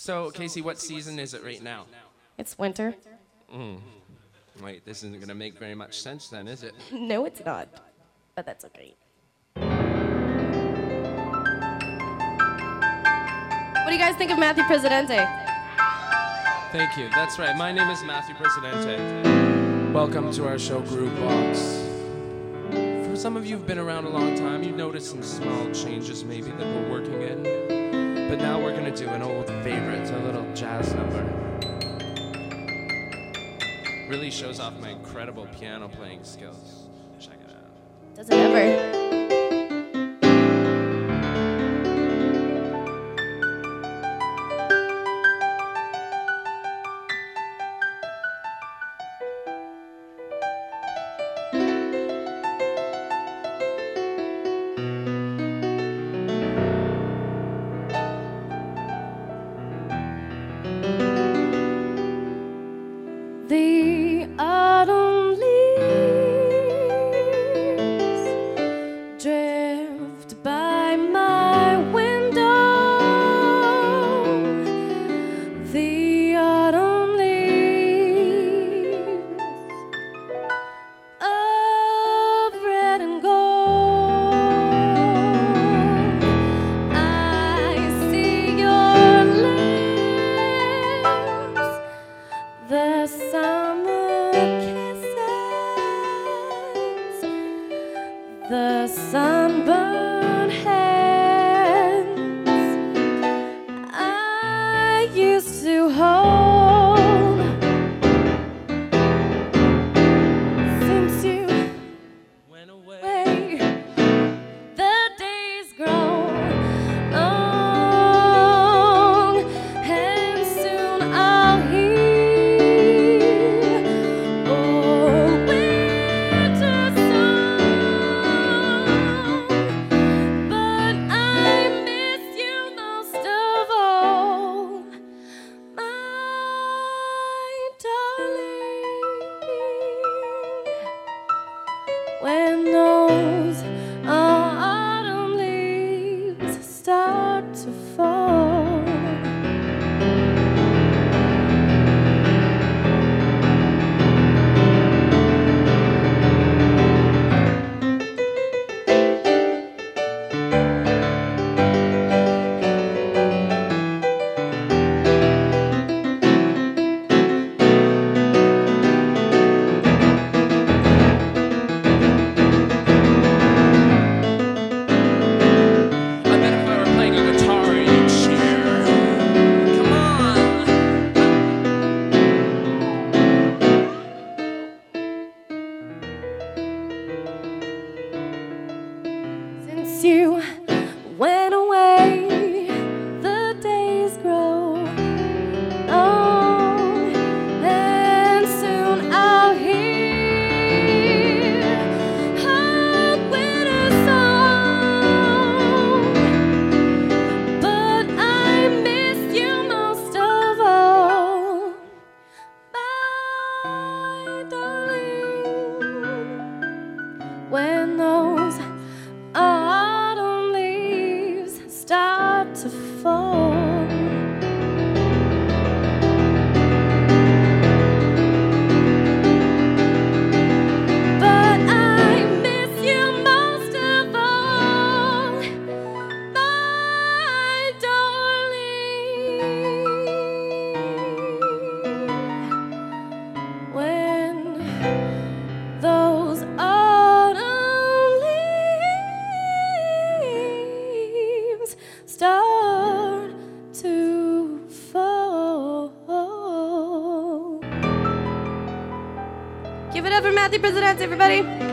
So, Casey, what season is it right now? It's winter. Wait, this isn't going to make very much sense then, is it? No, it's not. But that's okay. What do you guys think of Matthew Presidente? Thank you. That's right. My name is Matthew Presidente. Welcome to our show, Groove Box. For some of you who've been around a long time, you've noticed some small changes maybe that we're working in. But now we're going to do an old favorite, a little jazz number. Really shows off my incredible piano playing skills. Check it out. Does it ever? The autumn leaves drift by my window. The autumn leaves of red and gold. I see your lips, the summer kisses, the sunburned hands I used to hold. Since you Went away. away, the days grow long, and soon I'll hear old winter song. But I miss you most of all, my darling. When those autumn leaves start to fall. I bet if I were playing a guitar, you'd cheer. Come on. Since you went away, the days grow long, and soon I'll hear a winter song. But I miss you most of all, my darling. When those autumn leaves start to fall. But I miss you most of all, my darling. When those autumn leaves start to fall. Give it up for Matthew Presidente, everybody.